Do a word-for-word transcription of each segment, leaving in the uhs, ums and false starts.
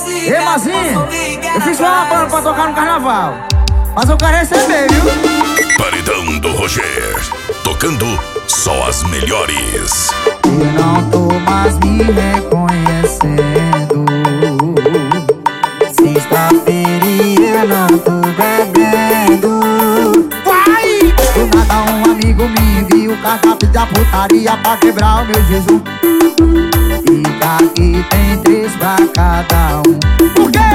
Ei, Mazinho, eu fiz uma banda pra tocar no carnaval, mas eu quero receber, viu? Paredão do Roger, tocando só as melhores. Eu não tô mais me reconhecendo. Sexta-feira e eu não tô bebendo. Vai! Do nada um amigo me envia o cardápio da putaria pra quebrar o meu jejum. Fica aqui, tem três pra cada um. Por quê?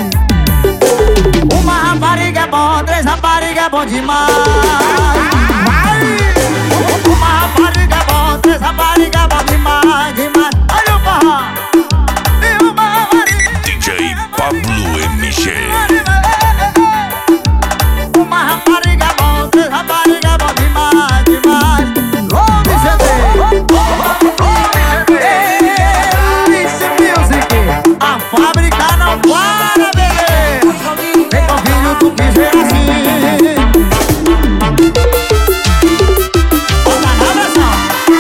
Uma rapariga é bom, três rapariga é bom demais. Vai! Uma rapariga é bom, três rapariga é bom demais, demais. Olha o forró! E uma rapariga D J Pablo M G. Uma rapariga é bom, três rapariga é bom demais, demais. Longe C D, Esse Music, a fábrica não para, bebê. Vem com o filho do piso assim. Bota na pressão.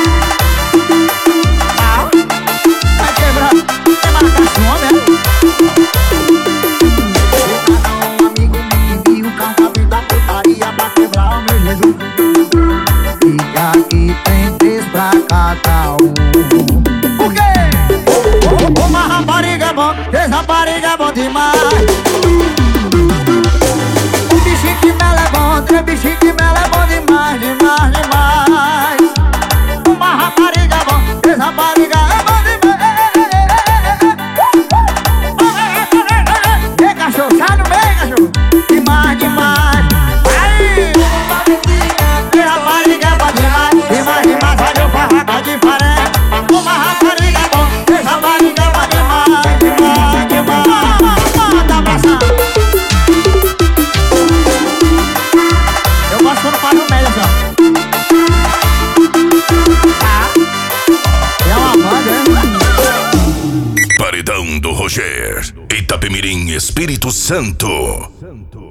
Vai quebrar, tem marcação, né? Um amigo me envia o cardápio da putaria pra quebrar o meu jejum. Fica aqui, tem três pra cada um. Por quê? Uma rapariga é bom, três rapariga é bom demais. Um bichinho que mela é bom, três bichinhos que mela é bom demais, demais, demais. Uma rapariga é bom, três rapariga é bom demais. Vem, cachorro, sai no meio, cachorro. Demais, demais. Vai! Três rapariga é bom demais, demais, demais. Olha o farraco diferente. Uma rapariga é bom, três rapariga é bom demais, demais, demais. Manda abraçar. Eu gosto quando faz no meio, assim, ó. Ah, é uma banda, né? Paredão do Roger, Itapemirim, Espírito Santo.